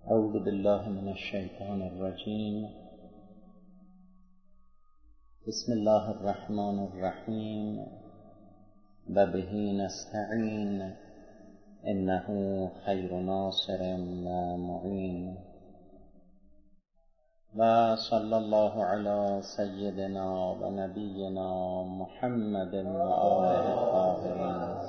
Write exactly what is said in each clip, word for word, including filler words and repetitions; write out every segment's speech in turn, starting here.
اعوذ بالله من الشیطان الرجیم. بسم الله الرحمن الرحیم و به نستعین انه خیر ناصر و معین. و صلی الله علی سیدنا و نبینا محمد و آله الطاهرین.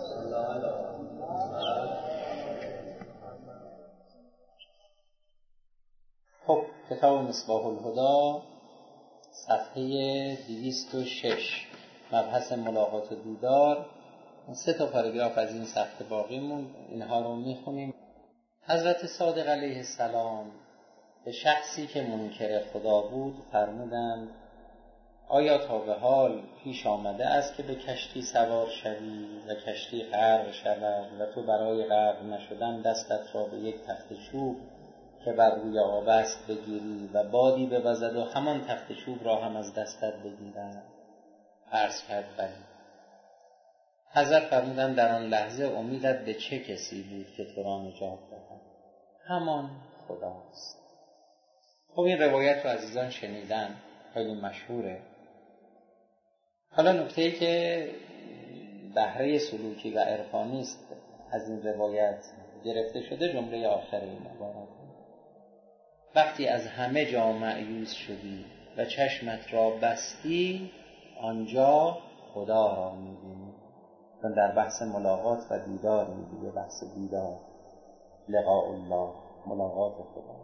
خب، کتاب مصباح الهدی صفحه دویست و شش، مبحث ملاقات و دیدار. سه تا پاراگراف از این صفحه باقیمون، اینها رو میخونیم. حضرت صادق علیه السلام به شخصی که منکر خدا بود فرمودند: آیا تا به حال پیش آمده است که به کشتی سوار شوی و کشتی غرق شود و تو برای غرق نشدن دستت را به یک تخت چوب که بر روی آب است بگیری و بادی بوزد و همان تخت چوب را هم از دستت بگیرد؟ عرض کرد بلی. حضرت فرمودند در آن لحظه امیدت به چه کسی بود که تو را نجات دهد؟ همان خداست. خب این روایت رو عزیزان شنیدن، خیلی مشهوره. حالا نکته‌ای که بهره سلوکی و عرفانی است از این روایت گرفته شده جمله آخر این مبارک: وقتی از همه جا مأیوس شدی و چشمت را بستی آنجا خدا را می‌بینی. چون در بحث ملاقات و دیدار می‌گه، بحث دیدار، لقاء الله، ملاقات خدا.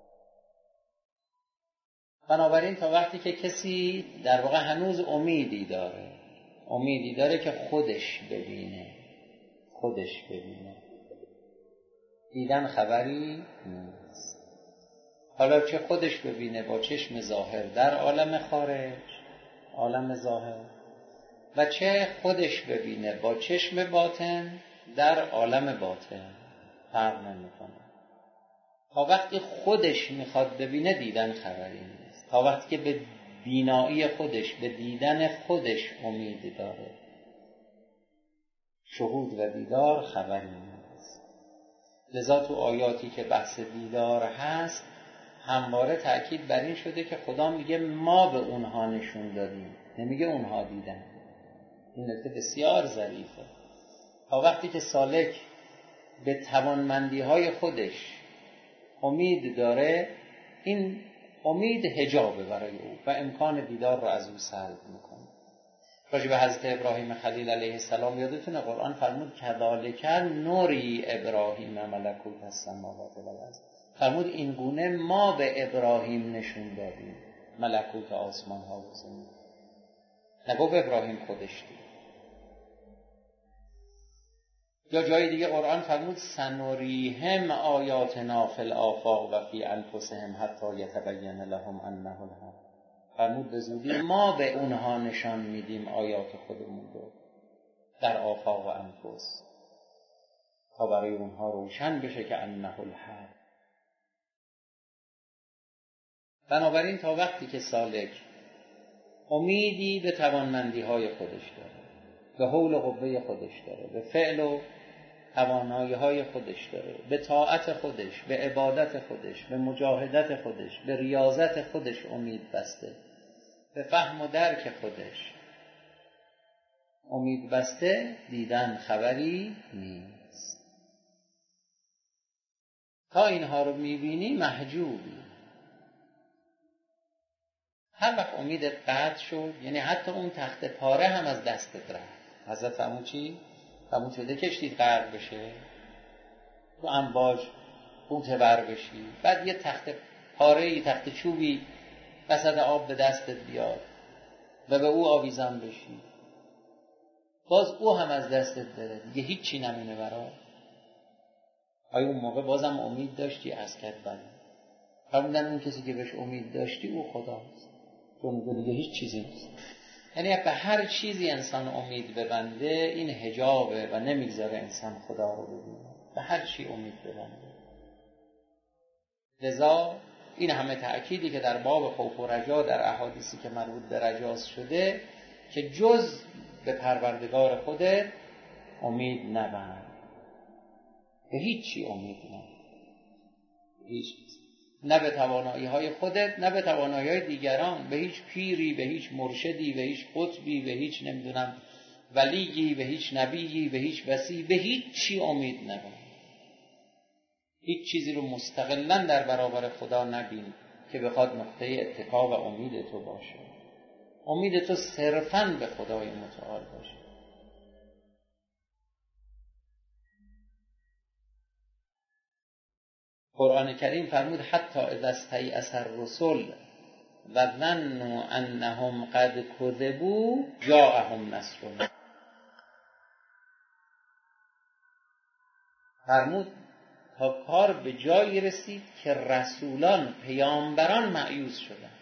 بنابراین تا وقتی که کسی در واقع هنوز امیدی داره، امیدی داره که خودش ببینه، خودش ببینه، دیدن خبری نیست. حالا چه خودش ببینه با چشم ظاهر در عالم خارج، عالم ظاهر، و چه خودش ببینه با چشم باطن در عالم باطن، فرق نمیکنه. تا وقتی خودش میخواد ببینه دیدن خبری نیست. تا وقتی که به بینایی خودش، به دیدن خودش امید داره، شهود و دیدار خبری نیست. لذا تو آیاتی که بحث دیدار هست همواره تأکید بر این شده که خدا میگه ما به اونها نشون دادیم، نمیگه اونها دیدن. این نکته بسیار ظریفه. تا وقتی که سالک به توانمندی های خودش امید داره، این امید حجابه برای او و امکان دیدار رو از او سلب میکنه. راجع به حضرت ابراهیم خلیل علیه السلام یادتونه قرآن فرمود کذالک نوری ابراهیم ملکوت السماوات والارض. فرمود این گونه ما به ابراهیم نشون دادیم ملکوت آسمان ها و زمین. نگفت ابراهیم خودش دید. یا جای دیگه قرآن فرمود سنوریهم آیاتنا فی الآفاق و فی انفسهم حتی یتبین لهم انه الحق. فرمود به زودی ما به اونها نشان میدیم آیات خودمون رو در آفاق و انفس تا برای اونها روشن بشه که انه الحق. بنابراین تا وقتی که سالک امیدی به توانمندی های خودش داره، به حول و قوه خودش داره، به فعل و توانایی های خودش داره، به طاعت خودش، به عبادت خودش، به مجاهدت خودش، به ریاضت خودش امید بسته، به فهم و درک خودش امید بسته، دیدن خبری نیست. تا اینها رو میبینی محجوبی. هر وقت امیدت قطع شد، یعنی حتی اون تخت پاره هم از دستت رفت. حضرت فرمود چی؟ فرمود شده کشتید غرق بشه، تو امواج غوطه ور بشی، بعد یه تخت پاره، یه تخت چوبی وسط آب به دستت بیاد و به او آویزان بشی، باز او هم از دستت بره، دیگه هیچی نمونه برات. آیا اون موقع بازم امید داشتی؟ از کرد بله. فرمودن اون کسی که بهش امید داشتی او خداست، چون دیگه هیچ چیزی نیست. یعنی به هر چیزی انسان امید ببنده این حجابه و نمیگذاره انسان خدا رو ببینه. به هر چی امید ببنده. لذا این همه تأکیدی که در باب خوف و رجا در احادیثی که مربوط به رجاست شده که جز به پروردگار خودت امید نبند، به هیچ چی امید نبند. هیچ نه به توانایی های خودت نه به توانایی های دیگران، به هیچ پیری، به هیچ مرشدی، به هیچ قطبی، به هیچ نمیدونم ولیی، به هیچ نبیی، به هیچ وصی، به هیچ چی امید نبین. هیچ چیزی رو مستقلاً در برابر خدا نبین که بخواد نقطه اتکا و امید تو باشه. امید تو صرفاً به خدای متعال باشه. قرآن کریم فرمود حتی اذا استیأس الرسل و ظنوا انهم قد کذبوا جاءهم نصرنا. فرمود تا کار به جایی رسید که رسولان، پیامبران مأیوس شدن.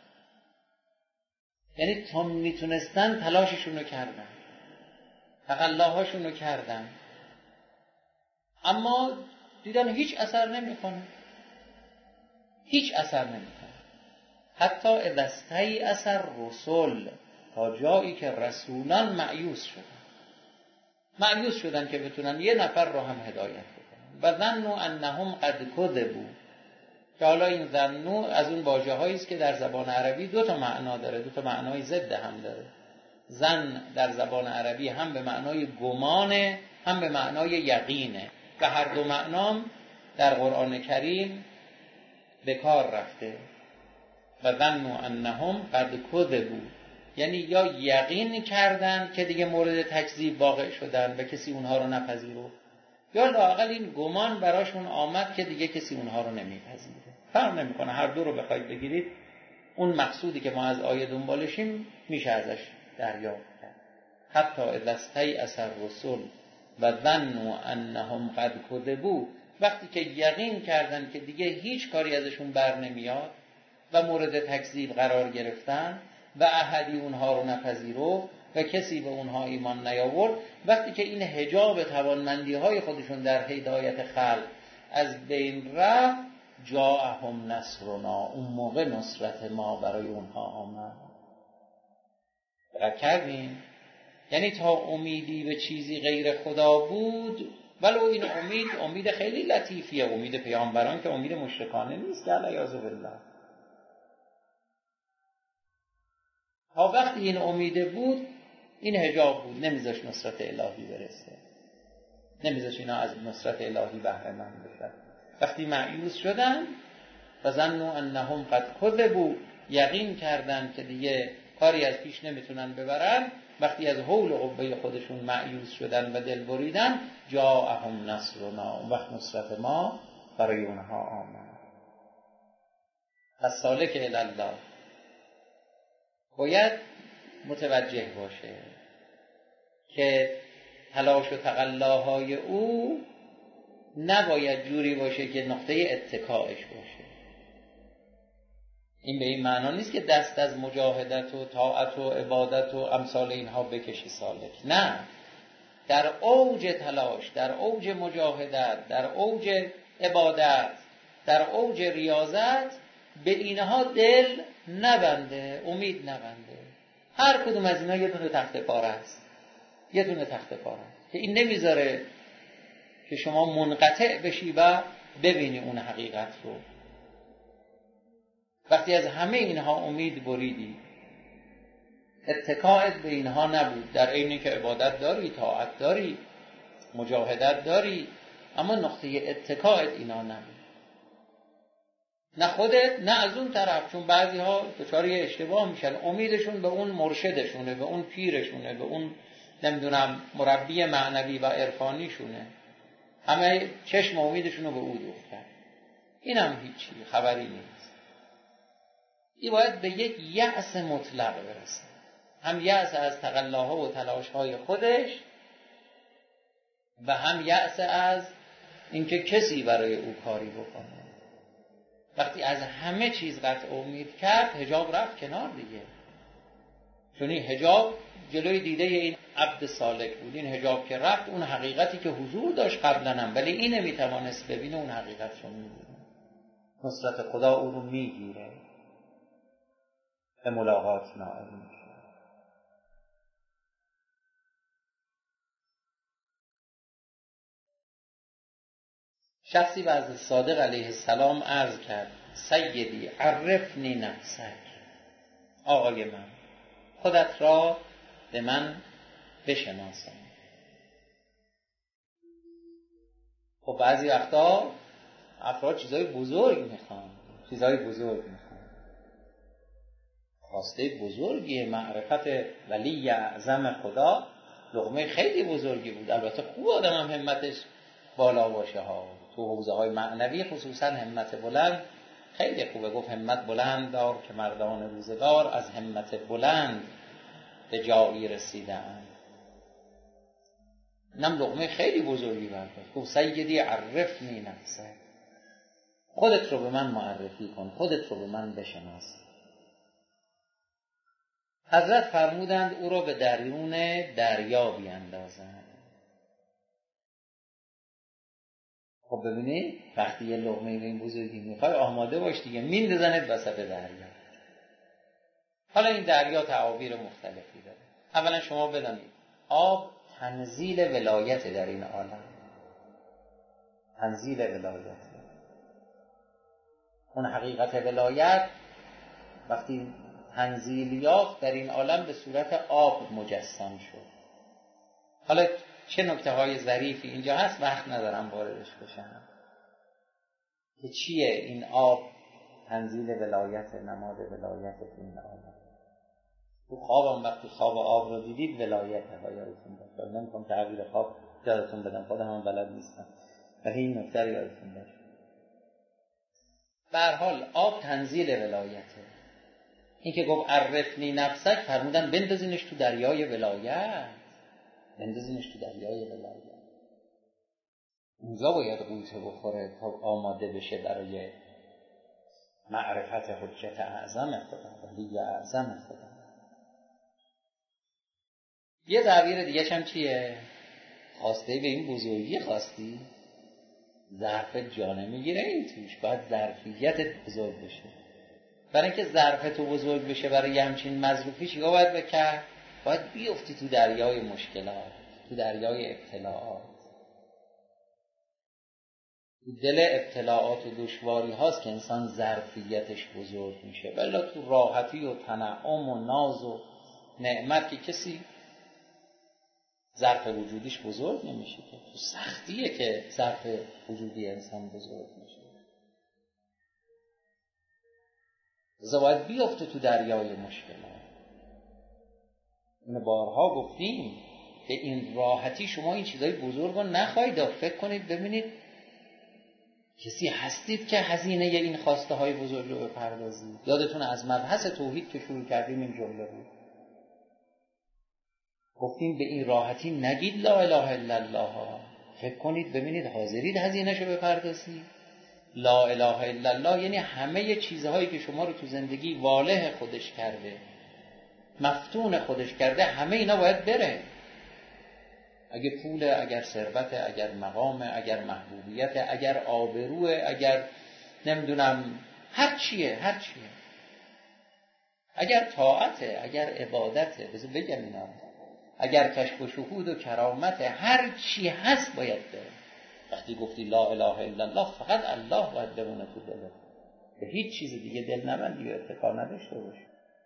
یعنی تا میتونستن تلاششون رو کردن، تقلاهاشون رو کردن، اما دیدن هیچ اثر نمیکنه، هیچ اثر نمیکنه. حتی اذا استیأس الرسل، تا جایی که رسولان مأیوس شدن، مأیوس شدن که بتونن یه نفر رو هم هدایت بکنن. و ظنوا انهم قد کذبوا، که حالا این ظنوا از اون واژه‌هایی است که در زبان عربی دو تا معنا داره، دو تا معنای ضد هم داره. ظن در زبان عربی هم به معنای گمانه، هم به معنای یقینه، و هر دو معنام در قرآن کریم به کار رفته. و ظنوا انهم قد کذبوا، یعنی یا یقین کردن که دیگه مورد تکذیب واقع شدن و کسی اونها رو نپذیرفت، یا لااقل این گمان براشون آمد که دیگه کسی اونها رو نمیپذیره. فرق نمیکنه، هر دو رو بخواید بگیرید، اون مقصودی که ما از آیه دنبالشیم میشه ازش دریافت کرد. حتی اذا استیأس الرسل و ظنوا انهم قد کذبوا، وقتی که یقین کردن که دیگه هیچ کاری ازشون بر نمیاد و مورد تکذیب قرار گرفتن و احدی اونها رو نپذیرفت و کسی به اونها ایمان نیاورد، وقتی که این حجاب توانمندی های خودشون در هدایت خلق از بین رفت، جاءهم نصرنا، اون موقع نصرت ما برای اونها آمد. دقت کردین؟ یعنی تا امیدی به چیزی غیر خدا بود، ولو این امید امید خیلی لطیفیه، امید پیامبران که امید مشرکانه نیست که علیاذ بالله، تا وقتی این امید بود این حجاب بود، نمیذاش نصرت الهی برسه، نمیذاش اینا از نصرت الهی بهره مند بشن. وقتی مأیوس شدن و ظنوا انهم قد کذبوا، یقین کردن که دیگه کاری از پیش نمیتونن ببرن، وقتی از حول و قوه خودشون مأیوس شدن و دل بریدن، جاءهم نصرنا، اون وقت نصرت ما برای اونها آمد. پس سالک الی الله باید متوجه باشه که تلاش و تقلاهای او نباید جوری باشه که نقطه اتکاش باشه. این به این معنا نیست که دست از مجاهدت و طاعت و عبادت و امثال اینها بکشی سالک، نه، در اوج تلاش، در اوج مجاهدت، در اوج عبادت، در اوج ریاضت به اینها دل نبنده، امید نبنده. هر کدوم از اینا یه دونه تخت پاره است، یه دونه تخت پاره است که این نمیذاره که شما منقطع بشی و ببینی اون حقیقت رو. وقتی از همه اینها امید بریدی، اتکاعت به اینها نبود، در عینی که عبادت داری، طاعت داری، مجاهدت داری، اما نقطه اتکاعت اینا نبود، نه خودت نه از اون طرف. چون بعضی ها دچار یه اشتباه میشن، امیدشون به اون مرشدشونه، به اون پیرشونه، به اون نمیدونم مربی معنوی و عرفانیشونه، همه چشم امیدشونو به او دوختن. این هم هیچی خبری نیست. این باید به یک یأس مطلق برسه، هم یأس از تقلاها و تلاشهای خودش و هم یأس از اینکه کسی برای او کاری بکنه. وقتی از همه چیز قطع امید کرد، حجاب رفت کنار دیگه. چون این حجاب جلوی دیده این عبد سالک بود. این حجاب که رفت، اون حقیقتی که حضور داشت قبلا هم، ولی این نمیتوانست ببینه، اون حقیقت رو میبینه. نصرت خدا او رو میگیره، به ملاقات نائل میشه. شخصی به حضرت صادق علیه السلام عرض کرد سیدی عرفنی نفسک، آقای من خودت را به من بشناسان. خب بعضی وقتا افراد چیزای بزرگ میخوان، چیزای بزرگ میخوان، خواسته بزرگی معرفت ولی اعظم خدا لقمه خیلی بزرگی بود. البته خوب آدم هم همتش بالا باشه ها، تو حوزه های معنوی خصوصا همت بلند خیلی خوبه. گفت همت بلند دار که مردان روزگار از همت بلند به جایی رسیدن. اینم لقمه خیلی بزرگی برداشت. گفت سیدی عرفنی نفسک، خودت رو به من معرفی کن، خودت رو به من بشناس. حضرت فرمودند او را به درون دریا بیاندازند. خب ببینید وقتی یه لقمه به این بزرگی میخوای آماده باش دیگه، میندازنت وسط دریا. حالا این دریا تعابیر مختلفی داره. اولا شما بدانید آب تنزیل ولایت در این عالم، تنزیل ولایت. اون حقیقت ولایت وقتی تنزیل یافت در این عالم به صورت آب مجسم شد. حالا چه نکته های ظریفی اینجا هست وقت ندارم واردش بشم که چیه این آب تنزیل ولایت، نماد ولایت این عالم. تو خوابم وقتی خواب آب رو دیدید ولایت یادتون باشه. نمیخوام تعبیر خواب یادتون بدم، خودم هم بلد نیستم، ولی این نکته رو یادتون باشه. به هر حال آب تنزیل ولایته. این که گفت عرفنی نفسک فرمودن بندازینش تو دریای ولایت، بندازینش تو دریای ولایت. اونجا باید قوطه بخوره تا آماده بشه برای معرفت حجت اعظم خدا، ولی اعظم خدا. یه تعبیر دیگه هم چیه؟ خواسته به این بزرگی خواستی؟ ظرف جا نمیگیره این توش، باید ظرفیتت بزرگ بشه. برای اینکه ظرف تو بزرگ بشه برای همچین مظروفی چیکار باید بکرد؟ باید بیفتی تو دریای مشکلات، تو دریای ابتلاعات. تو دل ابتلاعات و دشواری هاست که انسان ظرفیتش بزرگ میشه. ولی تو راحتی و تنعم و ناز و نعمت که کسی ظرف وجودیش بزرگ نمیشه، که تو سختیه که ظرف وجودی انسان بزرگ میشه. لذا باید بیفته تو دریای مشکلات. اینو بارها گفتیم، به این راحتی شما این چیزای بزرگ رو نخواهید. فکر کنید ببینید کسی هستید که هزینه این خواسته های بزرگ رو بپردازید. یادتون از مبحث توحید که شروع کردیم این جمله بود، گفتیم به این راحتی نگید لا اله الا الله. فکر کنید ببینید حاضرید هزینه‌شو بپردازید. لا اله الا الله یعنی همه چیزهایی که شما رو تو زندگی واله خودش کرده، مفتون خودش کرده، همه اینا باید بره. اگر پوله، اگر ثروته، اگر مقامه، اگر محبوبیته، اگر آبروه، اگر نمیدونم هر چیه، هر چیه، اگر طاعته، اگر عبادته، بذار بگم اینا، اگر کشف و شهود و کرامته، هر چی هست باید بره. وقتی گفتی لا اله الا الله فقط الله باید بمونه تو دلت، به هیچ چیز دیگه دل نبندی و اتکا نداشته باشی.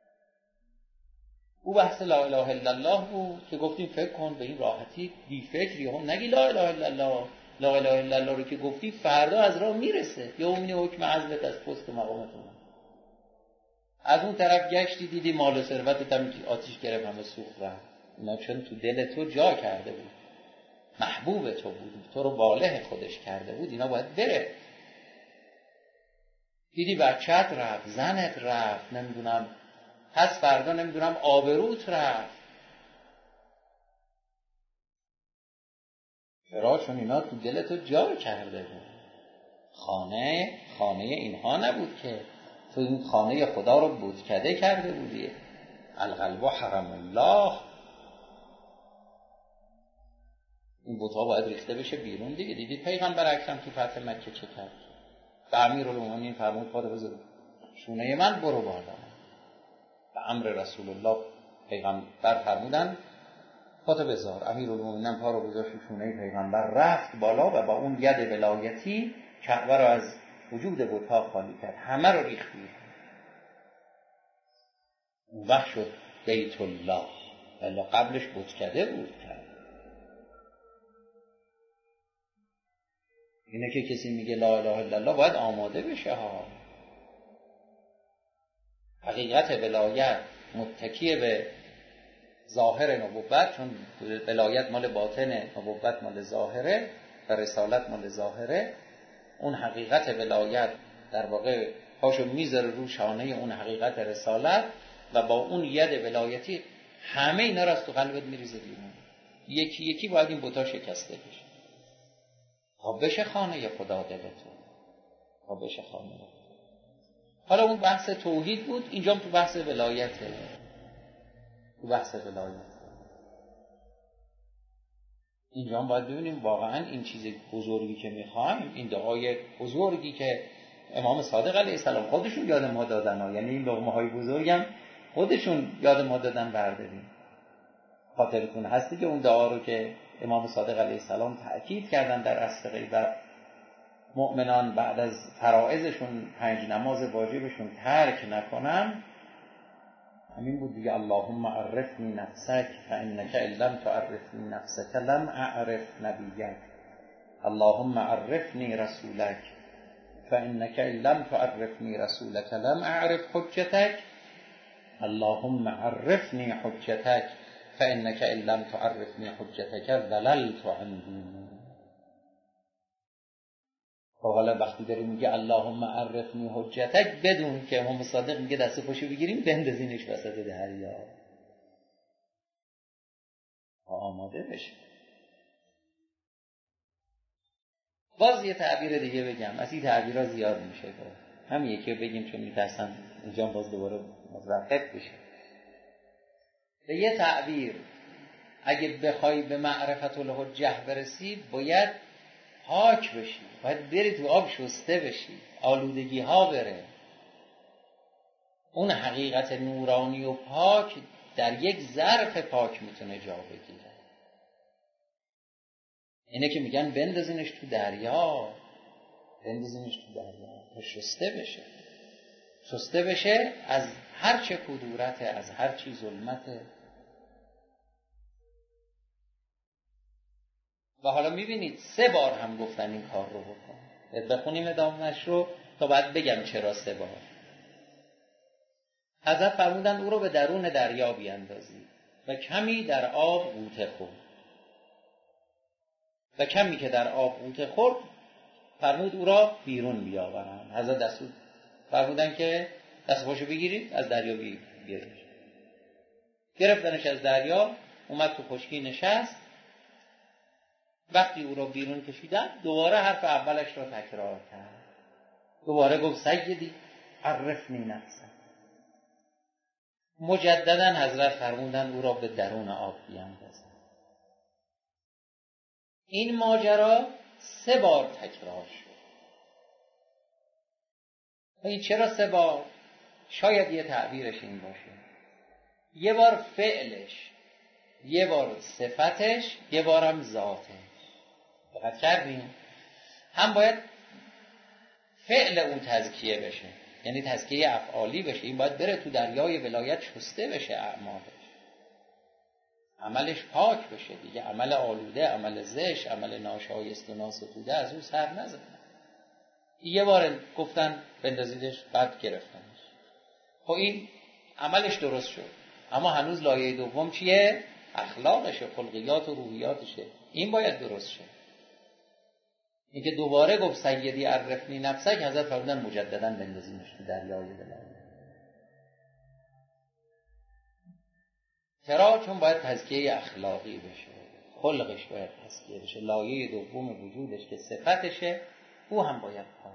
او بحث لا اله الا الله بود که گفتیم فکر کن به این راحتی بی فکری هم نگی لا اله الا الله. لا اله الا الله رو که گفتی فردا از راه میرسه، یا اون حکم عزلت از پست مقامتون. از اون طرف گشتی دیدی مال و ثروتت هم آتیش گرفت همه سوخت رفت. اینا چون تو دل تو جا کرده بود، محبوب تو بود، تو رو واله خودش کرده بود، اینا باید بره. دیدی بچت رفت، زنت رفت، نمیدونم پس فردا نمیدونم آبروت رفت. چرا؟ چون اینا تو دل تو جا کرده بود. خانه خانه اینها نبود که تو این خانه خدا رو بتکده کرده بودی. القلب حرم الله، این بت‌ها باید ریخته بشه بیرون دیگه. دیدید پیغمبر اکرم تو فتح مکه چه کرد؟ به امیرالمومنین فرمود پا رو بذار شونه من برو بالا. به امر رسول الله پیغمبر فرمودن پاتو بذار. امیرالمومنین پا رو گذاشت شونه پیغمبر، رفت بالا و با اون ید ولایتی کعبه رو از وجود بت‌ها خالی کرد، همه رو ریخت بیرون. اون وقت شد بیت الله، ولی قبلش بتکده بود. اینه که کسی میگه لا اله الا الله باید آماده بشه ها. حقیقت ولایت متکی به ظاهر نبوت، چون ولایت مال باطن، نبوت مال ظاهره و رسالت مال ظاهره. اون حقیقت ولایت در واقع پاشو میذاره رو شانه اون حقیقت رسالت و با اون ید ولایتی همه اینا رو از تو قلبت میریزه بیرون. یکی یکی باید این بتا شکسته بشه تا بشه خانه خدا دلتون، تا بشه خانه. حالا اون بحث توحید بود، اینجا تو بحث ولایته، تو بحث ولایت اینجا هم باید ببینیم واقعا این چیز بزرگی که میخوایم، این دعای بزرگی که امام صادق علیه السلام خودشون یاد ما دادن ها. یعنی این لقمه های بزرگم خودشون یاد ما دادن برداریم. خاطرتون هستی که اون دعا رو که امام صادق علیه السلام تأکید کردن در عصر غیبت، مؤمنان بعد از فرائضشون پنج نماز واجبشون ترک نکنن، همین بود دیگه. اللهم عرفنی نفسک فانک ان لم تعرفنی نفسک لم اعرف نبیک. اللهم عرفنی رسولک فانک ان لم تعرفنی رسولک لم اعرف حجتک. اللهم عرفنی حجتک فانک ان لم تعرفنی حجتک ضللت عن دینی. حالا وقتی داره میگه اللهم عرفنی حجتک، بدون که امام صادق میگه دست پاشو بگیریم بندازینش وسط دریا، آماده بشه. باز یه تعبیر دیگه بگم، از این تعبیرها زیاد میشه، همین یکی بگیم چون میترسم اینجا باز دوباره متوقف بشه. به یه تعبیر اگه بخوای به معرفت الحجه برسی باید پاک بشی، باید بری تو آب شسته بشی، آلودگی ها بره. اون حقیقت نورانی و پاک در یک ظرف پاک میتونه جا بگیره. اینه که میگن بندازینش تو دریا، بندازینش تو دریا تا شسته بشه، شسته بشه از هر چه کدورته، از هر چی ظلمته. و حالا میبینید سه بار هم گفتن این کار رو بکن. بخونیم ادامهش رو تا بعد بگم چرا سه بار. حضرت فرمودند او رو به درون دریا بیاندازید و کمی در آب غوطه خورد. و کمی که در آب غوطه خورد فرمود او را بیرون بیاورند. حضرت دستور فرمودند که دست پاشو بگیرید از دریا بیارید. گرفتنش از دریا، اومد تو خشکی نشست. وقتی او را بیرون کشیدن دوباره حرف اولش را تکرار کرد. دوباره گفت سیدی عرفنی نفسک. مجددا حضرت فرمودند او را به درون آب بیاندازند. این ماجرا سه بار تکرار شد. این چرا سه بار؟ شاید یه تعبیرش این باشه، یه بار فعلش، یه بار صفتش، یه بارم ذاتش. دقت کردیم؟ هم باید فعل اون تزکیه بشه، یعنی تزکیه افعالی بشه. این باید بره تو دریای ولایت شسته بشه، اعمالش، عملش پاک بشه دیگه. عمل آلوده، عمل زشت، عمل ناشایست و ناستوده از اون سر نزنه. یه بار گفتن بندازیدش، بعد گرفتنش. خب این عملش درست شد، اما هنوز لایه دوم چیه؟ اخلاقشه، خلقیات و روحیاتشه. این باید درست شه. این که دوباره گفت سیدی عرفنی نفسک، حضرت فرمودن مجددا بندازینش تو دریای ولایت. چرا؟ چون باید تزکیه اخلاقی بشه، خلقش باید تزکیه بشه. لایه دوم وجودش که صفتشه، او هم باید پاک.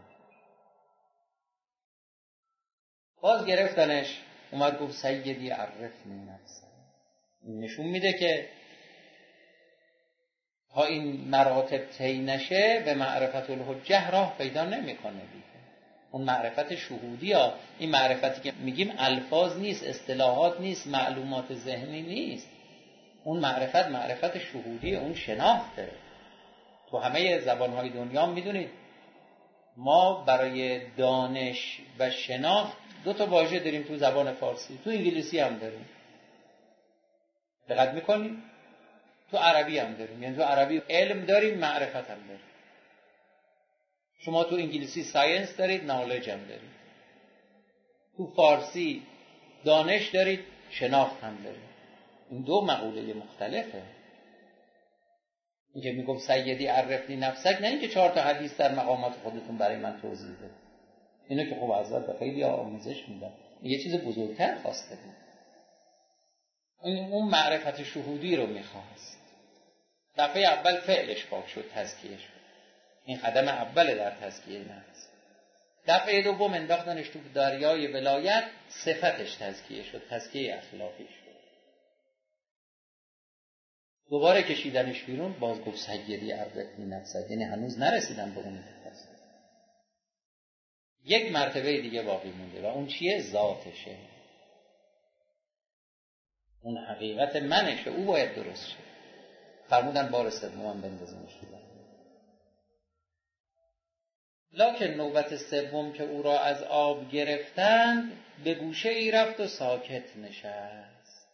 باز گرفتنش، اومد گفت سیدی عرفنی نفسک. نشون میده که تا این مراتب طی نشه به معرفت الحجه راه پیدا نمیکنه دیگه. اون معرفت شهودی ها، این معرفتی که میگیم الفاظ نیست، اصطلاحات نیست، معلومات ذهنی نیست. اون معرفت معرفت شهودی، اون شناخته. تو همه زبانهای دنیا میدونید ما برای دانش و شناخت دو تا واژه داریم تو زبان فارسی، تو انگلیسی هم داریم. دقت میکنیم؟ تو عربی هم داریم. یعنی تو عربی علم داریم، معرفت هم داریم. شما تو انگلیسی ساینس دارید، نالج هم دارید. تو فارسی دانش دارید، شناخت هم دارید. این دو مقوله مختلفه. اینکه میگم سیدی عرفنی نفسک، نه اینکه چهار تا حدیث در مقامات خودتون برای من توضیح بده. اینو که خب حضرت به خیلی آموزش میدن. یه چیز بزرگتر خواسته بود. این اون معرفت شهودی رو میخواست. دفعه اول فعلش پاک شد، تزکیه شد. این قدم اوله در تزکیه نفس. دفعه دوم انداختنش تو دریای ولایت، صفتش تزکیه شد، تزکیه اخلاقی شد. دوباره کشیدنش بیرون، باز گفت سیدی عرفنی نفسک، یعنی هنوز نرسیدن به اون نفس. یک مرتبه دیگه باقی مونده و اون چیه؟ ذاتشه. اون حقیقت منشه، او باید درست شه. فرمودن بار سوم بندازیمش تو بند. لکن نوبت سوم که او را از آب گرفتند، به گوشه ای رفت و ساکت نشست.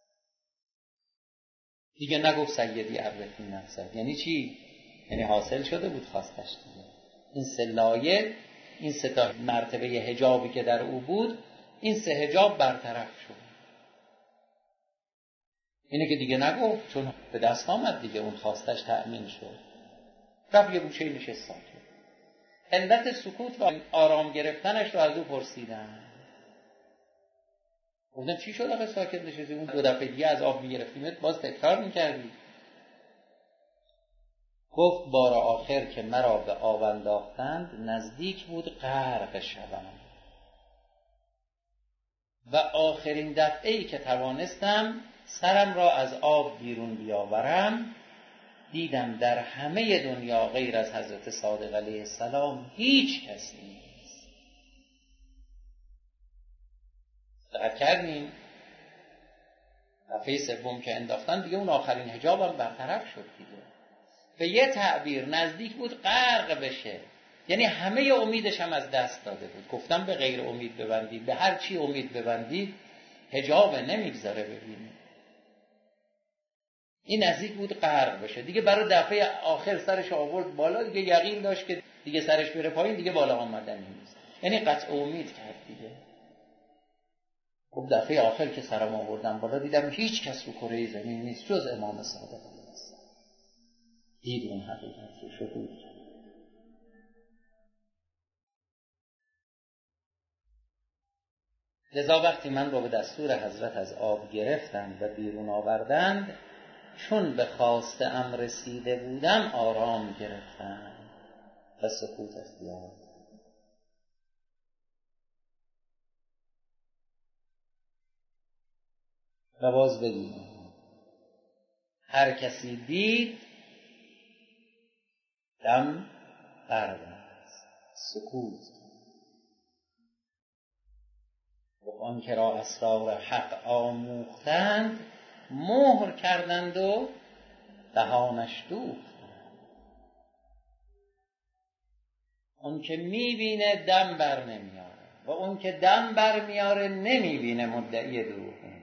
دیگه نگفت سیدی عرفنی نفسک. یعنی چی؟ یعنی حاصل شده بود خواستش دیگه. این سه لایه، این سه تا مرتبه حجابی که در او بود، این سه حجاب برطرف شد. اینه که دیگه نگفت، چون به دست آمد دیگه، اون خواستش تأمین شد. رفت یه گوشه نشست ساکت. علت سکوت و آرام گرفتنش رو از او پرسیدن. گفتن چی شد آقا ساکت نشستی؟ اون دو دفعه دیگه از آب میگرفتیمت، باز تکرار میکردی. گفت بار آخر که مرا به آب انداختند، نزدیک بود غرق شوم و آخرین دفعه‌ای که توانستم سرم را از آب بیرون بیاورم، دیدم در همه دنیا غیر از حضرت صادق علیه السلام هیچ کس نیست. دقت کردین؟ دفعه سوم که انداختن دیگه اون آخرین حجاب هم برطرف شد دیگه. به یه تعبیر نزدیک بود غرق بشه، یعنی همه امیدش هم از دست داده بود. گفتم به غیر امید ببندید، به هر چی امید ببندید حجاب نمیگذاره ببینید. این نزدیک بود غرق بشه دیگه. برای دفعه آخر سرش آورد بالا، دیگه یقین داشت که دیگه سرش بره پایین، دیگه بالا آمدنی نیست. یعنی قطع امید کرد دیگه. خب دفعه آخر که سرم آوردم بالا، دیدم هیچ کس رو کره زمین نیست جز امام صادق علیه السلام. دید اون حقیقت رو، شهود کرد. لذا وقتی من رو به دستور حضرت از آب گرفتند و بیرون آوردند، چون به خواست ام رسیده بودم آرام گرفتم و سکوت اختیار. و باز بگیم هر کسی دید دم بردست، سکوت. و آن که را اسرار حق آموختند، مهر کردند و دهانش دوختند. اون که میبینه دم بر نمیاره و اون که دم بر میاره نمیبینه مدعی دروغه.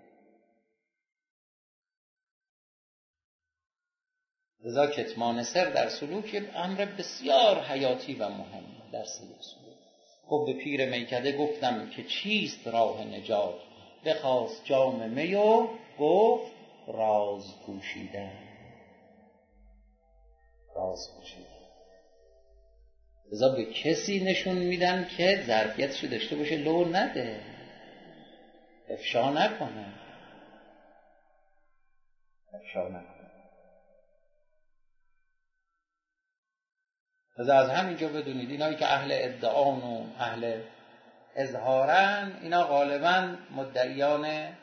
لذا کتمان سر در سلوک امر بسیار حیاتی و مهم در سلوک. خب به پیر میکده گفتم که چیست راه نجات، بخواست جام می و گفت راز پوشیدن. راز پوشیدن. لذا به کسی نشون میدن که ظرفیتشو داشته باشه، لو نده، افشا نکنه، افشا نکنه. لذا از همینجا بدونید اینایی که اهل ادعان و اهل اظهارن، اینا غالباً مدعیان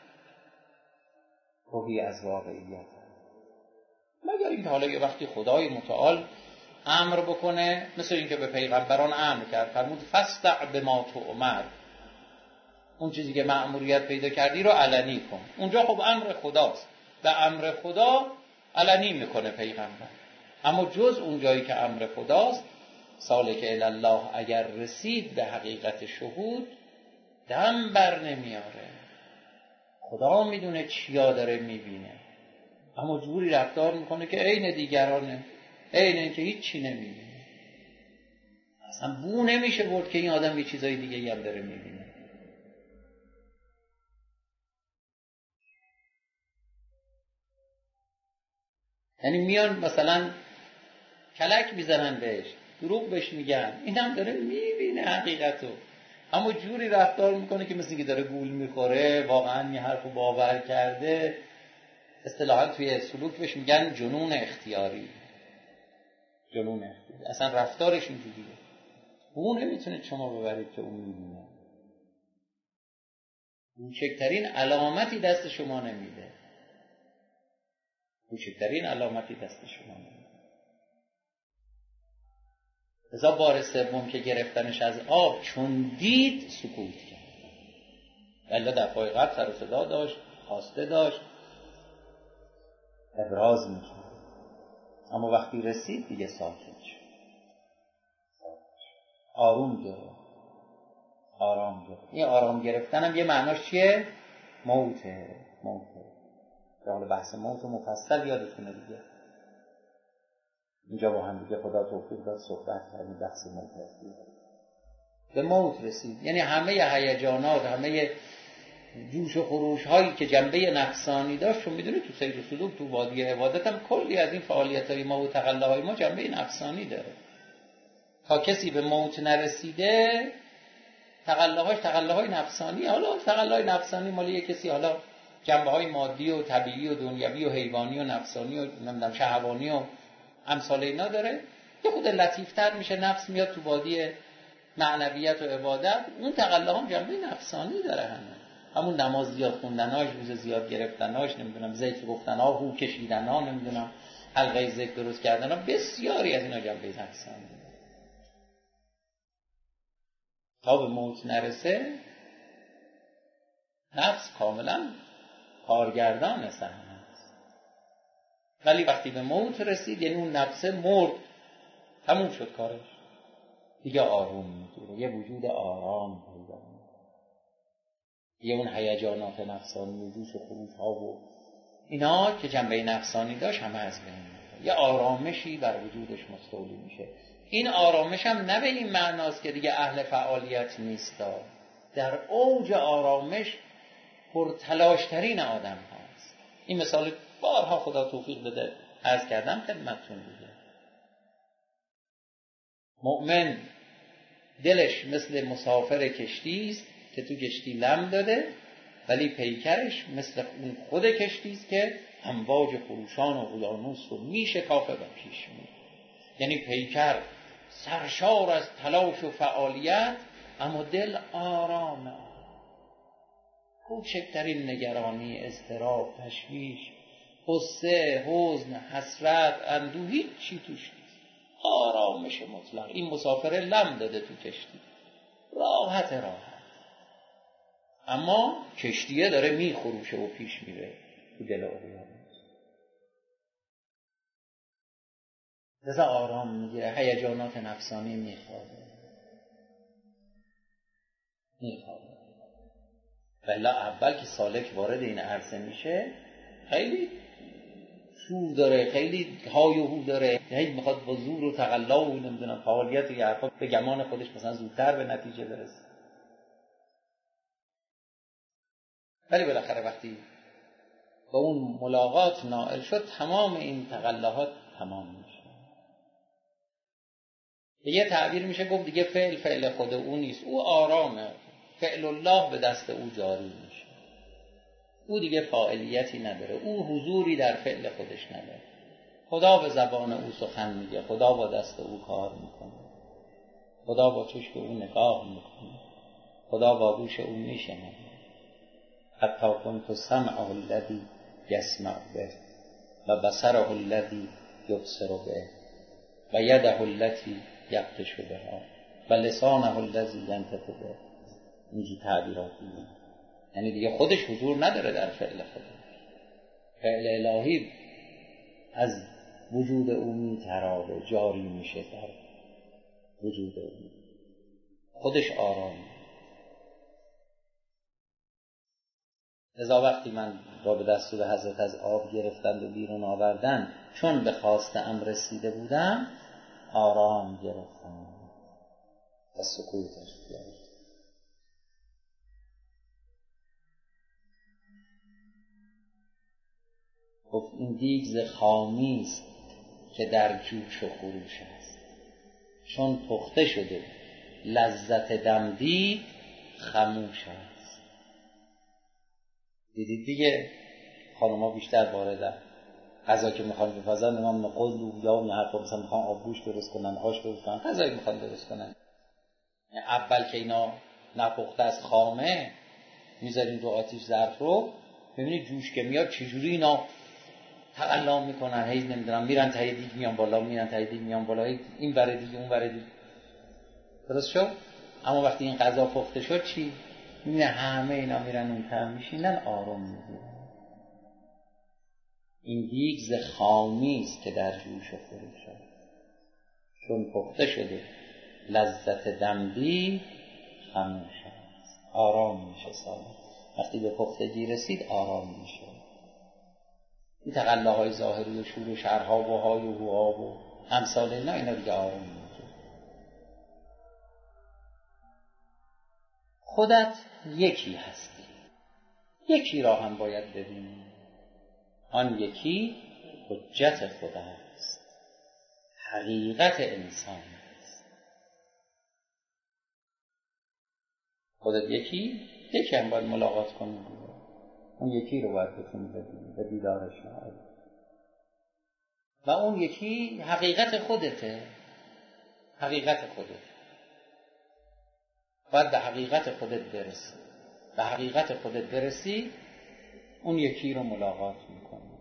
روحی از واقعیت، مگر این حالا یه وقتی خدای متعال امر بکنه، مثل این که به پیغمبران امر کرد، فرمود فاصدع بما تؤمر، اون چیزی که مأموریت پیدا کردی رو علنی کن. اونجا خب امر خداست، به امر خدا علنی میکنه پیغمبر. اما جز اون جایی که امر خداست، سالک الی الله اگر رسید به حقیقت شهود دم بر نمیاره. خدا میدونه چیا داره میبینه، اما جوری رفتار میکنه که عین دیگرانه، عین این که هیچ چی نمیبینه. اصلا بو نمیشه برد که این آدم یه چیزای دیگه هم داره میبینه. یعنی میان مثلا کلک میزنن بهش، دروغ بهش میگن، این هم داره میبینه حقیقتو، اما جوری رفتار میکنه که مثل که داره گول میخوره، واقعا یه حرفو باور کرده. اصطلاحاً توی سلوک بهش میگن جنون اختیاری. جنون اختیاری اصلا رفتارش اینجوریه. اون نمیتونه شما ببرید که اون میبینه. کوچکترین علامتی دست شما نمیده. کوچکترین علامتی دست شما نمیده. لذا بار سوم که گرفتنش از آب چون دید سکوت کرد. ولی در پای قبل سر و صدا داشت، خواسته داشت، ابراز میکرد. اما وقتی رسید دیگه ساکت شد. آروم گرفت. آرام گرفت. این آرام گرفتن هم یه معناش چیه؟ موته. موته. که حالا بحث موت مفصل یادتونه دیگه. اینجا با هم دیگه خدا توفیق داد صحبت کردیم بحث موت هستی. به موت رسید. یعنی همه هیجانات، همه جوش و خروش هایی که جنبه نفسانی داشت، چون میدونید تو سیر و سلوک، تو وادی عبادت هم کلی از این فعالیت های ما و تقلاهای ما جنبه نفسانی داره. تا کسی به موت نرسیده تقلاهاش تقلاهای نفسانی. حالا تقلاهای نفسانی مالی یک کسی حالا جنبه های مادی و طبیعی و دنیوی و حیوانی و نفسانی و نمیدونم شهوانی و امثال اینا داره، یه خود لطیفتر میشه، نفس میاد تو وادی معنویت و عبادت. اون تقلاها هم جنبه نفسانی داره. همه همون نماز زیاد خوندناش، روز زیاد گرفتناش، نمیدونم ذکر گفتنها، هو کشیدنها، نمیدونم حلقه ذکر درست کردنها، بسیاری از اینا جنبه نفسانی. تا به موت نرسه نفس کاملا کارگردان صحنه است. ولی وقتی به موت رسید، یعنی اون نفس مرد، تموم شد کارش، دیگه آروم میگیره، یه وجود آرام پیدا میکنه، یه اون هیجانات نفسانی، جوش و خروش ها و اینا که جنبه نفسانی داشت همه از بین میره، یه آرامشی بر وجودش مستولی میشه. این آرامش هم نه به این معناست که دیگه اهل فعالیت نیست. در اوج آرامش پرتلاشترین آدم هاست. این مثال بارها خدا توفیق بده عرض کردم خدمتتون دیگه. مؤمن دلش مثل مسافر کشتی است که تو کشتی لم داده، ولی پیکرش مثل اون خود کشتی است که امواج خروشان و اقیانوس رو میشکافه و پیش میره. یعنی پیکر سرشار از تلاش و فعالیت، اما دل آرامه. کوچکترین نگرانی، اضطراب، تشویش، غصه، حزن، حسرت، اندوه، هیچ چی توش نیست. آرامش مطلق. این مسافر لم داده تو کشتی، راحت راحت، اما کشتیه داره میخروشه و پیش میره تو دل اقیانوس. لذا آرام میگیره، هیجانات نفسانی میخوابه میخوابه ولی اول که سالک وارد این عرصه میشه خیلی شور داره، خیلی های و هو داره، هی میخواد با زور و تقلا و نمیدونم فعالیت یا حرفا به گمان خودش مثلا زودتر به نتیجه برسه. ولی بالاخره وقتی با اون ملاقات نائل شد، تمام این تقلاهات تمام میشه. یه تعبیر میشه گفت دیگه فعل فعل خود او نیست، او آرامه، فعل الله به دست او جاری میشه، او دیگه فاعلیتی نداره، او حضوری در فعل خودش نداره. خدا به زبان او سخن میگه، خدا با دست او کار میکنه، خدا با چشم او نگاه میکنه، خدا با گوش او میشنوه. حتی کنت سمعه الذی یسمع به و بصره الذی یبصر به و یده التي یبطش بها و لسانه الذی ینطق به. اینجور تعبیرات میگه، یعنی دیگه خودش حضور نداره در فعل خودش، فعل الهی از وجود او میتراوه، جاری میشه در وجود او، خودش آرام. لذا وقتی من را به دستور حضرت از آب گرفتند و بیرون آوردن، چون به خواست ام رسیده بودم آرام گرفتم و سکوت اختیار کردم. گفت این دیگ ز خامی است که در جوش و خروش است، چون پخته شده لذت دم دید خموش است. دیدید دیگه خانم‌ها بیشتر واردن، غذا که میخوان بپزن نمام نقل لوبیا و حرفا، مثلا میخوان آبگوشت درست کنن، آش درست کنن، غذایی میخوان درست کنن، اول که اینا نپخته از خامه میذارین رو آتیش ظرف رو، ببینید جوش که میاد چجوری اینا تقلا میکنن، هی نمیدونم میرن ته دیگ میان بالا، میرن ته دیگ میان بالا، این ور دیگ اون ور دیگ، درست شد؟ اما وقتی این غذا پخته شد چی؟ میبینه همه اینا میرن اون ته میشینن، آروم میگیرن. این دیگ ز خامی است که در جوش و خروش است، چون پخته شده لذت دم دید خموش است. آرام میشه سالم، وقتی به پختگی رسید آرام میشه. این تقلاهای ظاهری و شور و شرها و های و هوها و امثال اینا، اینا دیگه آروم میشه. خودت یکی هستی، یکی را هم باید ببینی، آن یکی حجت خدا است، حقیقت انسان است. خودت یکی، یکی هم باید ملاقات کنی، اون یکی رو باید بتونی ببینی، به دیدارش نهایی، و اون یکی حقیقت خودته، حقیقت خودت. باید به حقیقت خودت برسی، به حقیقت خودت برسی اون یکی رو ملاقات میکنی.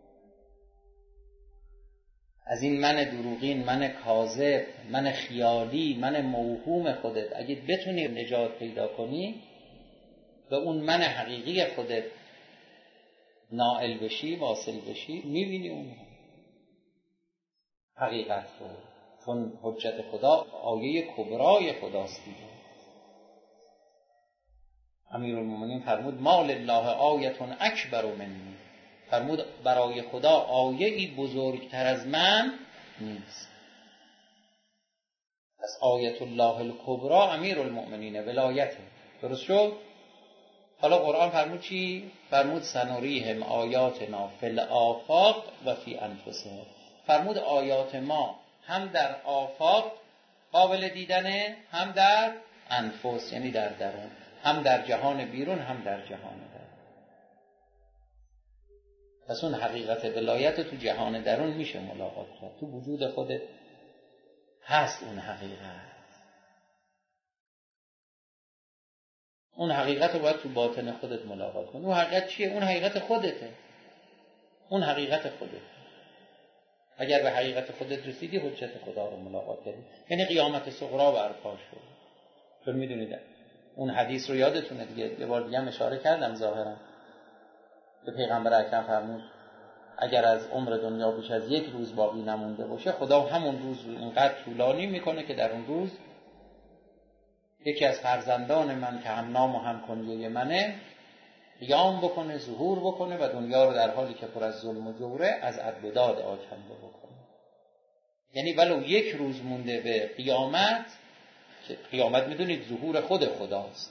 از این من دروغین، من کاذب، من خیالی، من موهوم خودت اگه بتونی نجات پیدا کنی، به اون من حقیقی خودت نائل بشی، واصل بشی، میبینی اون حقیقت رو. چون حجت خدا آیه کبرای خداست دیگه. امیرالمومنین فرمود ما لله آیة اکبر منی، فرمود برای خدا آیه ای بزرگتر از من نیست. از آیت الله الکبری امیرالمومنین ولایته، درست شد؟ حالا قرآن فرمود چی؟ فرمود سنریهم آیاتنا فی الآفاق و فی انفسهم. فرمود آیات ما هم در آفاق قابل دیدنه، هم در انفس یعنی در درون، هم در جهان بیرون هم در جهان درون. پس اون حقیقت ولایت تو جهان درون میشه ملاقات کرد، تو وجود خودت هست اون حقیقت. اون حقیقت رو باید تو باطن خودت ملاقات کنی. اون حقیقت چیه؟ اون حقیقت خودته، اون حقیقت خودته. اگر به حقیقت خودت رسیدی حجت خدا رو ملاقات کردی، یعنی قیامت صغری برپا شد. چون میدونید اون حدیث رو یادتونه دیگه، یه بار دیگه هم اشاره کردم ظاهرا، به پیغمبر اکرم فرمود اگر از عمر دنیا بیش از یک روز باقی نمونده باشه، خدا همون روز رو اینقدر طولانی میکنه که در اون روز یکی از فرزندان من که هم نام و هم کنیه منه قیام بکنه، ظهور بکنه و دنیا رو در حالی که پر از ظلم و جوره از عدل و داد آکنده بکنه. یعنی ولو یک روز مونده به قیامت، که قیامت میدونید ظهور خود خداست،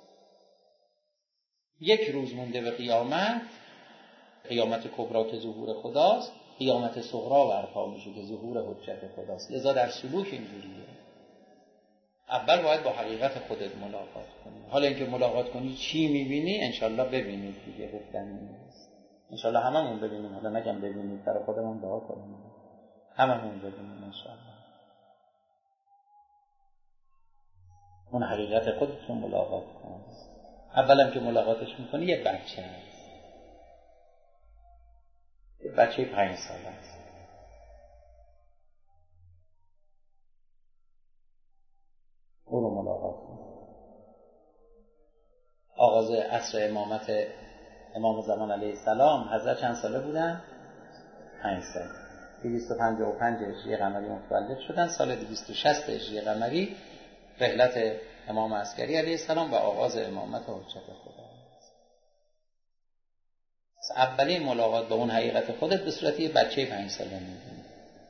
یک روز مونده به قیامت، قیامت کبری که ظهور خداست، قیامت صغری برپا میشه که ظهور حجت خداست. لذا در سلوک اینجوریه، اول باید با حقیقت خودت ملاقات کنی. حالا اینکه ملاقات کنی چی میبینی انشالله ببینید دیگه، گفتنی نیست. انشالله هممون ببینیم، حالا نگم ببینید، برای خودمون دعا کنیم، هممون ببینیم انشالله اون حقیقت خودتون ملاقات کنی. اولم که ملاقاتش میکنی یه بچه هست، یه بچه پنج ساله است، او رو ملاقات کنی. آغاز عصر امامت امام زمان علیه السلام حضرت چند ساله بودن؟ پنج سال. دویست و پنجاه و پنج هجری قمری متولد شدن. سال دویست و شصت هجری قمری رحلت امام عسکری علیه السلام و آغاز امامت حجت خدا. اولین ملاقات با اون حقیقت خودت به صورت یه بچه پنج ساله می‌بینی.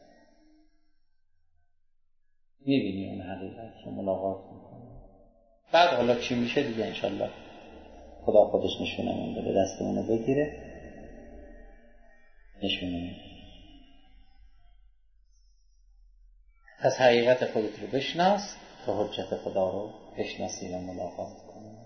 می‌بینی اون حقیقت رو ملاقات می‌کنی. بعد حالا چی میشه دیگه انشالله خدا خودش نشونمون بده، دستمونو بگیره نشونمون. پس حقیقت خودت رو بشناس تا حجت خدا رو بشناسی و ملاقات کنی.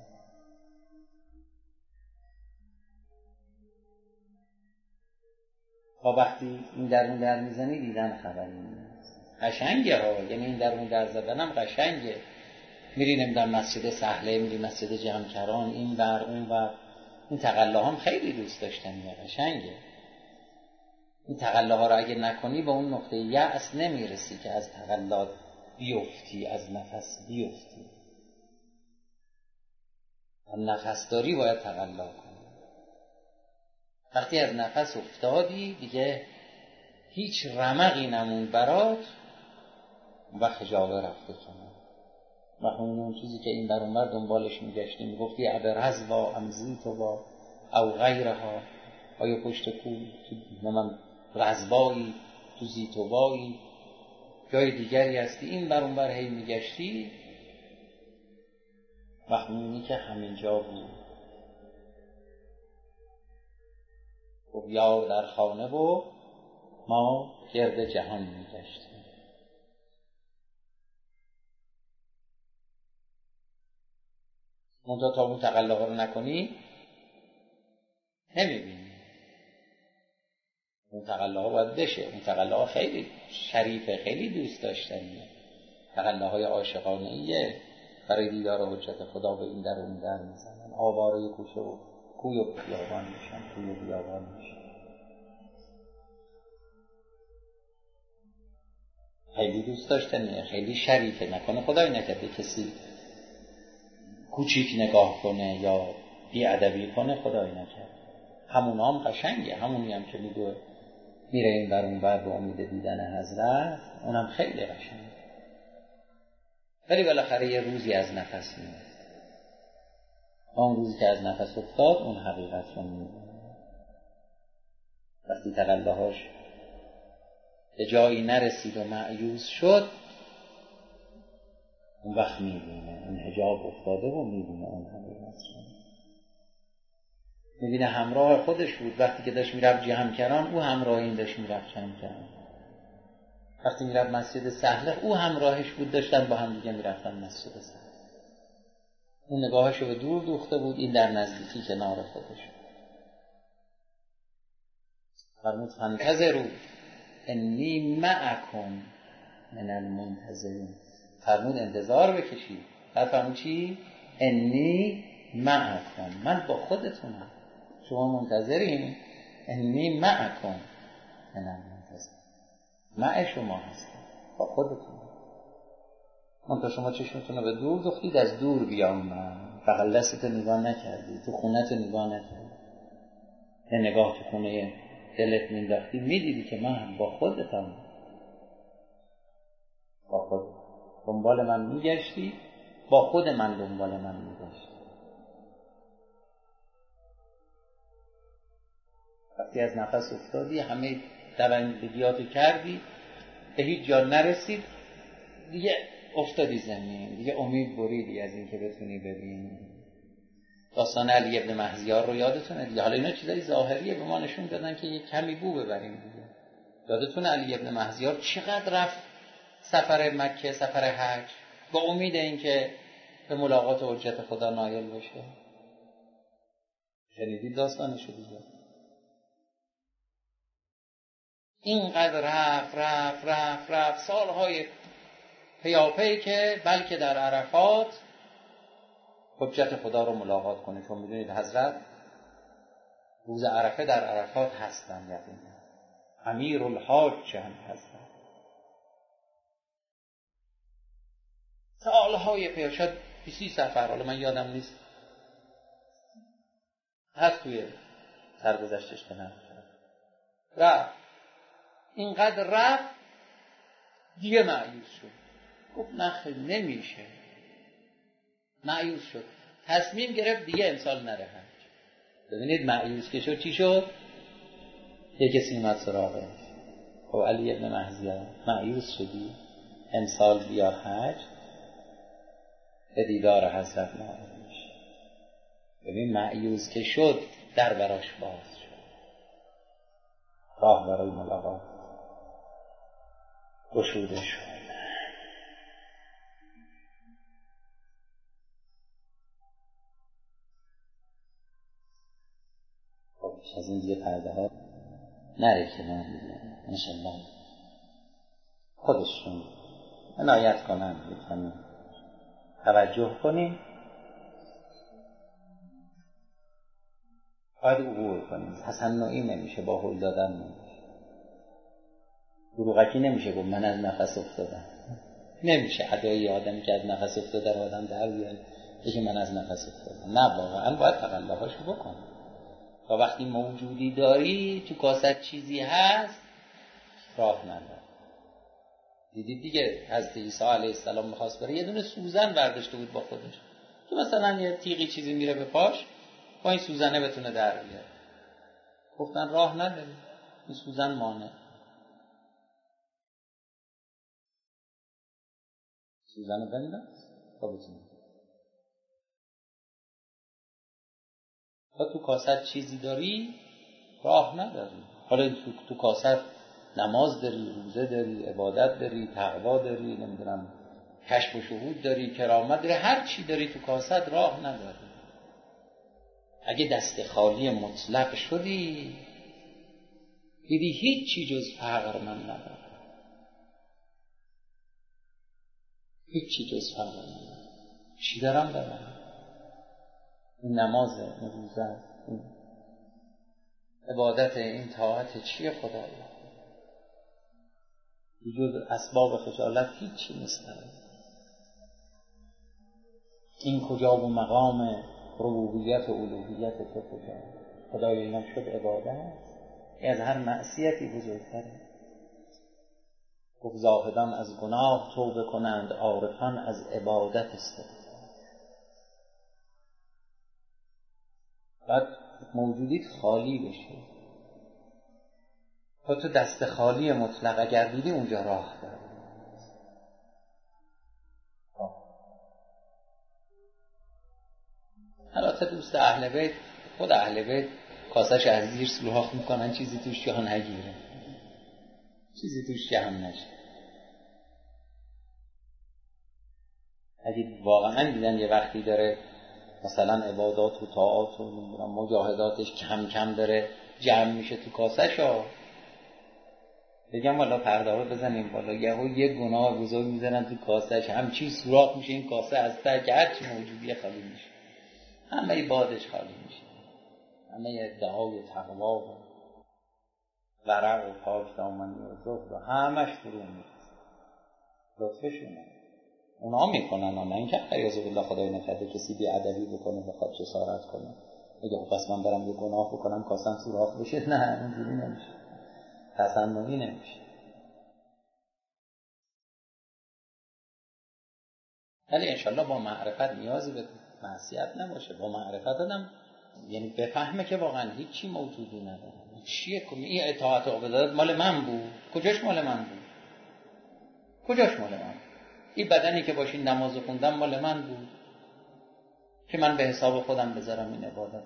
تا وقتی این درون در میزنی دیدن خبری نیست. قشنگه ها، یعنی این درون در زدنم قشنگه. میری نمیدن مسجد سهله، میری مسجد جمکران، این بر اون بر، این تقلا هم خیلی دوست داشتنیه، قشنگه. این تقلاها رو اگه نکنی به اون نقطه یأس نمیرسی که از تقلا بیفتی، از نفس بیفتی. نفس داری باید تقلا کنی. وقتی از نفس افتادی دیگه هیچ رمقی نمون برات و خجابه رفته کنه. و اون چیزی که این برانور دنبالش میگشتی میگفتی عبرز و امزیت و با او غیرها، آیا پشت کو من رزبایی تو زیتوبایی جای دیگری هستی، این برانور هی میگشتی و میبینی که همینجا بود. خب یار در خانه و ما گرد جهان میگشتیم. منتها تا اون تقلاها رو نکنی نمیبینی. اون تقلاها باید بشه. اون تقلاها خیلی شریفه، خیلی دوست داشتنیه. تقلاهای عاشقانه ایه برای دیدار حجت خدا به این در اون در میزنن. آواره کوچه و کوی و بیابان میشن، کوی و بیابان میشن. خیلی دوست داشتنیه، خیلی شریفه. نکنه خدای نکرده کسی کوچیک نگاه کنه یا بی‌ادبی کنه، خدای نکرده. همون هم قشنگه، همونی هم که میگه میره این بر اون بر به امید دیدن حضرت، اونم خیلی قشنگه. ولی بالاخره یه روزی از نفس میاد. اون روزی که از نفس افتاد اون حقیقت رو میبینه. وقتی تقلاهاش به جایی نرسید و مأیوس شد، اون وقت میبینه اون حجاب افتاده و میبینه اون حقیقت رو. میبینه همراه خودش بود. وقتی که داشت میرفت جمکران او همراه این داشت میرفت جمکران. وقتی میرفت مسجد سهله او همراهش بود، داشتن با هم دیگه میرفتن مسجد سهله. اون نگاهشو به دور دوخته بود، این در نزدیکی کنار خودش. فرمود فانتظروا انی معکم من المنتظرین. فرمود انتظار بکشید. بعد فرمود چی؟ انی معکم، من با خودتونم. شما منتظرین؟ انی معکم من المنتظرین، مع شما هستم، با خودتون. منتها شما چشمتون رو به دور دوختید، از دور بیام من. بغل دستت نگاه نکردی، تو خونت نگاه نکردی. یه نگاه تو خونه دلت مینداختی، میدیدی که من با خودتم، با خود دنبال من میگشتی، با خود من دنبال من میگشتی. وقتی از نفس افتادی، همه دوندگیاتو کردی، به هیچ جا نرسید، دیگه افتادی زمین، دیگه امید بریدی از این که بتونی ببینی. داستان علی ابن مهزیار رو یادتونه دیگه. حالا اینا چیزای ظاهریه به ما نشون دادن که یک کمی بو ببریم دیگه. یادتونه علی ابن مهزیار چقدر رفت سفر مکه، سفر حج، با امید این که به ملاقات حجت خدا نایل بشه. شنیدید داستانشو دیگه. اینقدر رفت رفت رفت رفت سالهای پیاپی که بلکه در عرفات حجت خدا رو ملاقات کنه. چون میدونید حضرت روز عرفه در عرفات هستن، یقینا امیر الحاج هم هستن. سالهای پیاپی، شاید بیسی سفر، حالا من یادم نیست هست توی سرگذشتش که نه رفت. اینقدر رفت دیگه مایوس شد، گفت نه خیلی نمیشه، مایوس شد، تصمیم گرفت دیگه امسال نره حج. ببینید مایوس که شد چی شد؟ یه کسی اومد سراغه، خب علی ابن مهزیه مایوس شدی امسال بیا حج به دیدار حضرت نائل. ببین مایوس که شد در براش باز شد، راه برای ملاقات گشوده شد. خب از این دیگه پرده ها نره که نه دیگه انشالله خودشون عنایت کنن، یکمی توجه کنیم، باید عبور کنیم. تصنعی نمیشه، با هل دادن نمیشه، دروغکی نمیشه گفت من از نفس افتادم، نمیشه ادای آدمی که از نفس افتاده رو آدم در بیاره بگه من از نفس افتادم. نه، واقعا باید تقنده هاشو بکن. تا وقتی موجودی داری تو کاست چیزی هست راه نداره. دیدید دیگه حضرت عیسی علیه السلام میخواست بره، یه دونه سوزن برداشته بود با خودش که مثلا یه تیغی چیزی میره به پاش، با این سوزنه بتونه در بیاره. گفتن راه نداری، این سوزن مانع. سوزنو بنداز تا بتونه. تا تو کاست چیزی داری راه نداری. حالا تو, تو کاست نماز داری، روزه داری، عبادت داری، تقوا داری، نمیدونم کشف و شهود داری، کرامت داری، هر چی داری تو کاست راه نداری. اگه دست خالی مطلق شدی دیدی هیچی جز فقر من ندارم، هیچی جز فقر من ندارم. چی دارم دارم؟ این نمازه، این روزه، این عبادت، این طاعت چیه خدایا؟ جز اسباب خجالت هیچی نیست. این کجا و مقام ربوبیت و الوهیت تو کجا؟ خدایا اینم شد عبادت، از هر معصیتی بزرگتره. گفت زاهدان از گناه توبه کنند، عارفان از عبادت استغفار. بعد موجودیت خالی بشه. تا تو دست خالی مطلق اگر دیدی اونجا راه داری. البته دوست اهل بیت، خود اهل بیت کاسش از زیر سوراخ میکنن چیزی توش جا نگیره، چیزی توش جمع نشه. اگه واقعا دیدن یه وقتی داره مثلا عبادات و طاعات و مجاهداتش کم کم داره جمع میشه تو کاسش ها، بگم والا پرده ها بزنیم بالا، یهو یه گناه بزرگ میزنن تو کاسش، همچین سوراخ میشه این کاسه از ته که هرچی موجودی خالی میشه، همه بادش خالی میشه، همه ادعای تقوا و ورع و پاک دامنی و زهد و همش فرو میشه. لطفشونه اونا میکنن، نه اینکه عیاذ بالله خدای نکرده کسی بی ادبی بکنه بخواد جسارت کنه بگه خب پس من برم یه گناه بکنم کاسم سوراخ بشه. نه اونجوری نمیشه، تصنعی نمیشه. ولی انشالله با معرفت نیازی به معصیت نباشه. با معرفت آدم یعنی بفهمه که واقعا هیچی موجودی نداره. چیه که این اطاعت و عبادت مال من بود؟ کجاش مال من بود؟ کجاش مال من؟ این بدنی که باشین نماز خوندم مال من بود که من به حساب خودم بذارم این عبادت.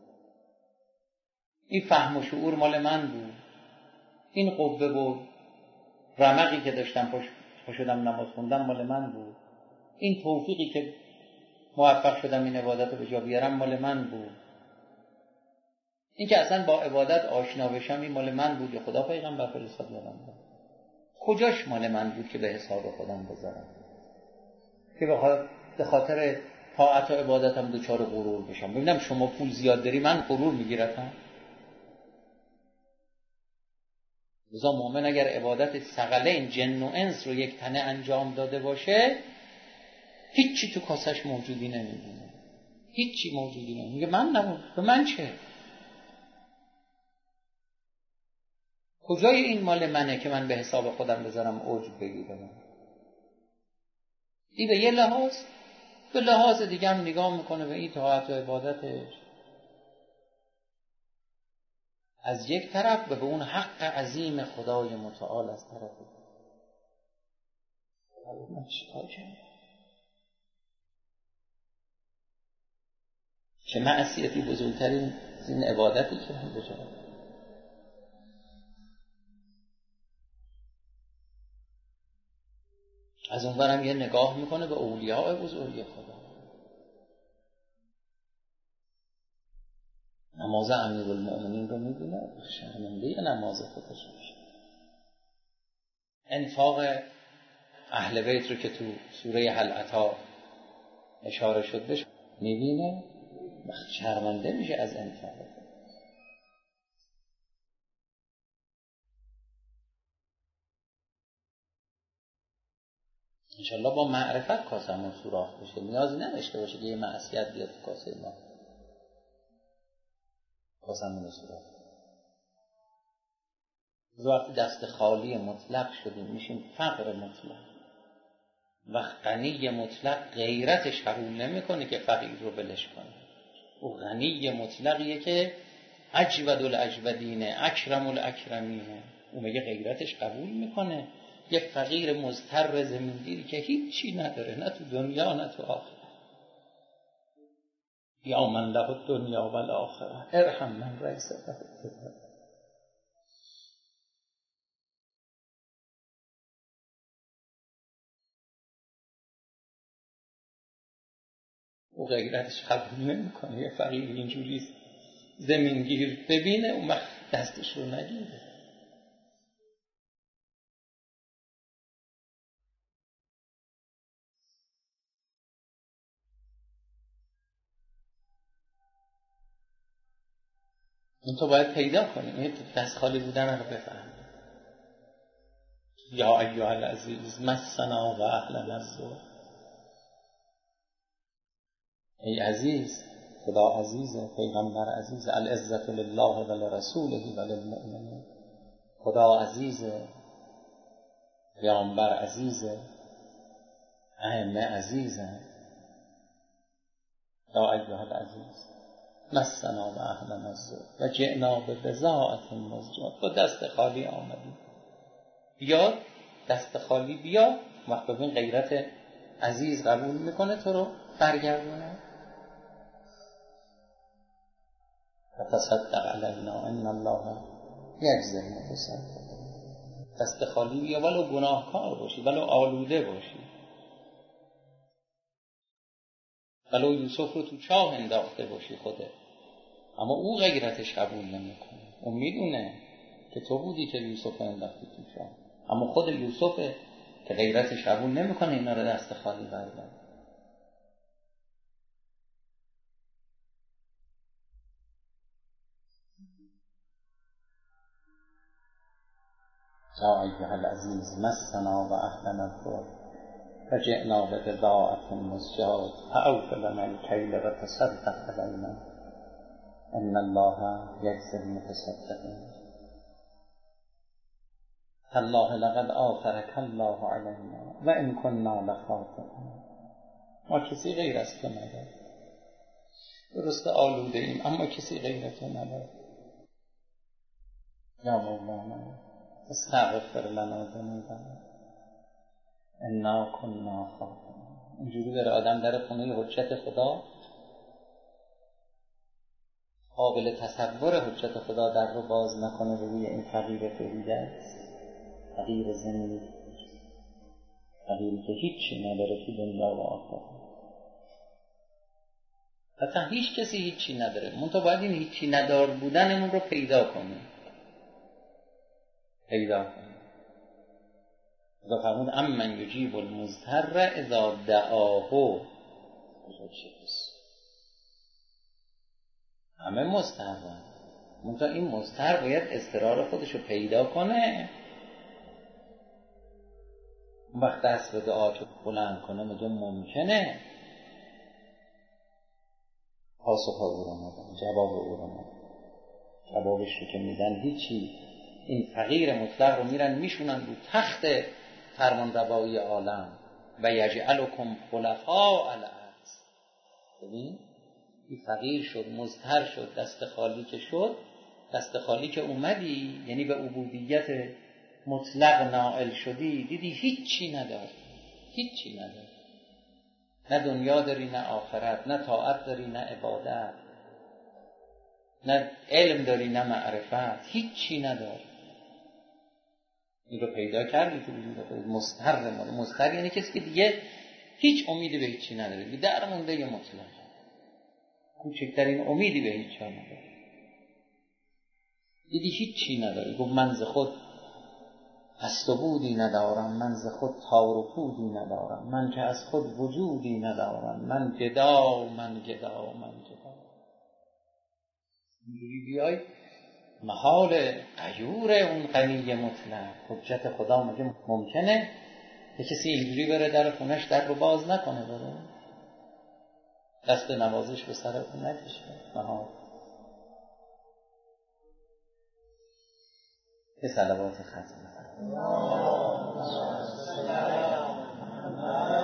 این فهم و شعور مال من بود. این قوه و رمقی که داشتم پاش شدم نماز خوندم مال من بود. این توفیقی که موفق شدم این عبادت رو به جا بیارم مال من بود. این که اصلا با عبادت آشنا بشم این مال من بود یا خدا پیغمبر فرستاد یادم بود؟ کجاش مال من بود که به حساب خودم بذارم، که به خاطر طاعت و عبادتم دوچار غرور بشم؟ ببینم شما پول زیاد داری من غرور میگیرم؟ لذا مؤمن اگر عبادت ثقلین جن و انس رو یک تنه انجام داده باشه هیچی تو کاسش موجودی نمیبینه، هیچی موجودی نمیشه. میگه من نبود، به من چه؟ کجای این مال منه که من به حساب خودم بذارم عجب بگیرم؟ این به یه لحاظ، به لحاظ دیگه هم نگاه میکنه به این طاعت و عبادتش از یک طرف و به اون حق عظیم خدای متعال از طرف دیگه. من چیکار کنم؟ چه معصیتی بزرگترین این عبادتی که من بجام. از اون برم یه نگاه میکنه به اولیاء بزرگی خدا. نماز امیرالمؤمنین رو میبینه، شرمنده نماز خودش میشه. انفاق اهل بیت رو که تو سوره هل اتی اشاره شد بهش میبینه، شرمنده میشه از انفاق. انشالله با معرفت کاسمون سوراخ بشه، نیازی نداشته باشه که یه معصیت بیاد تو کاسه ما کاسمون سوراخ. وقتی دست خالی مطلق شدیم میشیم فقر مطلق. و غنی مطلق غیرتش قبول نمیکنه که فقیر رو بلش کنه. او غنی مطلقیه که اجود الاجودینه، اکرم الاکرمینه. او میگه غیرتش قبول میکنه یک فقیر مضطر زمینگیری که هیچی نداره، نه تو دنیا نه تو آخرت. یا من له الدنیا و الاخره ارحم من ریس له الدنیا. او غیرتش قبول نمیکنه یه فقیر اینجوری زمینگیر ببینه اون وقت دستش رو نگیره. این تو باید پیدا کنیم، این دست خالی بودن رو بفهم. یا ایها العزیز مسنا و اهلنا الضر. ای عزیز، خدا عزیزه، پیغمبر عزیزه. العزت لله و لرسوله و للمؤمنین. خدا عزیزه، پیغمبر عزیزه، ائمه عزیزه. یا ایها العزیز مسنا و اهلنا الضر و جئنا ببضاعة مزجاة. با دست خالی آمدیم. بیا دست خالی بیا. وقت ببین غیرت عزیز قبول میکنه تو رو برگردونه. و تصدق علینا ان الله یجزی المتصدقین. دست خالی بیا ولو گناهکار باشی، ولو آلوده باشی، ولو یوسف رو تو چاه انداخته باشی خودت، اما او غیرتش قبول نمیکنه. اون میدونه که تو بودی که یوسف انداختی تو چاه، اما خود یوسف که غیرتش قبول نمیکنه اینا رو دست خالی برگرد. یا ایها العزیز مسنا و اهلنا الضر و جئنا ببضاعة مزجاة فأوف لنا الکیل و تصدق علینا ان الله یجزی المتصدقین. تالله لقد آثرک الله علینا و ان کنا لخاطئین. ما کسی غیر از تو نداره. درست آلوده ایم اما کسی غیر تو نداره. یا مولانا استغفر لنا ذنوبنا انا کنا خاطئین. اینجوری داره آدم در خونه حجت خدا، قابل تصور حجت خدا در رو باز نکنه روی این فقیر فریده است، فقیر زمین، فقیری که هیچی نداره تو دنیا و آخرت. حتی هیچ کسی هیچی نداره، منتها باید این هیچی ندار بودنمون رو پیدا کنیم پیدا کنیم. اذا فرمود امن یجیب المضطر اذا دعاه. همه مضطرن، منتها این مضطر باید اضطرار خودش رو پیدا کنه. وقت دست به دعا که بلند کنه میگه ممکنه پاسخ او رو ندن، جواب او رو ندن. جوابش رو که میدن هیچی. این فقیر مطلق رو میرن میشونن رو تخت فرمانروایی عالم و یجعلکم خلفاء الارض. ببین این فقیر شد، مضطر شد، دست خالی که شد، دست خالی که اومدی، یعنی به عبودیت مطلق نائل شدی، دیدی هیچی نداری، هیچی نداری، نه دنیا داری نه آخرت، نه طاعت داری نه عبادت، نه علم داری نه معرفت، هیچی نداری. این رو پیدا کردی تو وجود خودت. مضطر مضطر یعنی کسی که دیگه هیچ امیدی به هیچی نداره، دیگه درمونده مطلق، کوچکترین امیدی به هیچ چیز نداره. دیدی هیچی نداری، گفت من ز خود هست و بودی ندارم، من ز خود تار و پودی ندارم، من که از خود وجودی ندارم، من گدا من گدا من گدا. اینجوری بیای محال غیور اون غنی مطلق. حجت خدا مگه ممکنه یه کسی اینجوری بره در خونش در رو باز نکنه، بره دست نوازش به سر اون نکشه؟ محال. یه صلوات ختم.